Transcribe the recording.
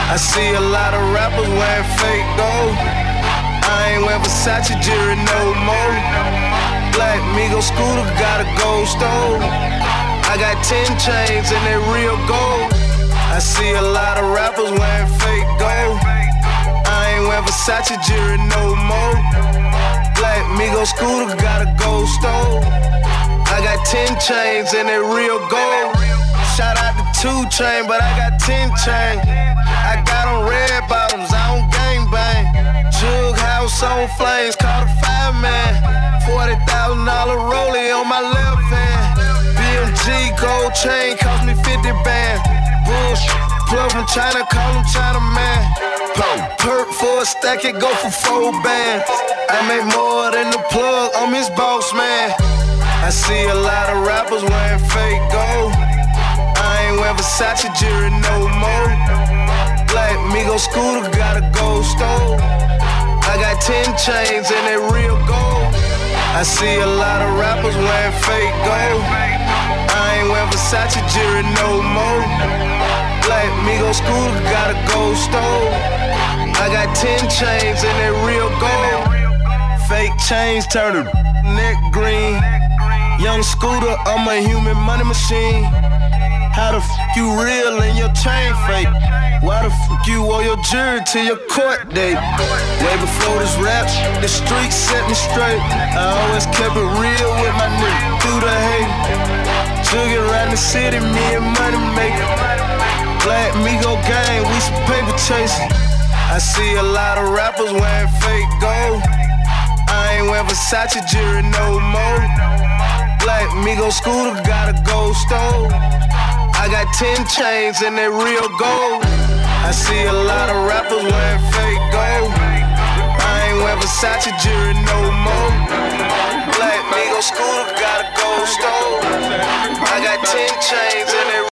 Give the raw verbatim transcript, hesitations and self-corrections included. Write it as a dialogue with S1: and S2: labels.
S1: I see a lot of rappers wearing fake gold. I ain't wearing Versace jewelry no more. Black Migo scooter got a gold stove. I got ten chains and they real gold. I see a lot of rappers wearing fake gold. I ain't wearing Versace jewelry no more. Black Migo scooter got a gold stove. I got ten chains and they real gold. Shout out to two chain, but I got ten chain. I got on red bottoms, I don't gangbang. Jug house on flames, caught a five man. Forty thousand dollar rollie on my left hand. B M G gold chain cost me fifty band. Bush plug from China, call him China man. Perk for a stack, it go for four bands. I make more than the plug, I'm his boss man. I see a lot of rappers wearing fake gold. I ain't wearing Versace jewelry no more. Black Migo scooter got a gold stove. I got ten chains and they real gold. I see a lot of rappers wearing fake gold. I ain't wearing Versace jewelry no more. Black Migo scooter got a gold stove. I got ten chains and they real gold. Fake chains turn the neck green. Young Scooter, I'm a human money machine. How the f*** you real and your chain fake? Why the f*** you wore your jury to your court date? Way before this rap, the streets set me straight. I always kept it real with my nigga through the hate. Jugging around the city, me and money making. Black Migo gang, we some paper chasing. I see a lot of rappers wearing fake gold. I ain't wearing Versace jewelry no more. Black Migo scooter got a gold stove. I got ten chains and they real gold. I see a lot of rappers wearing fake gold. I ain't wearing Versace jewelry no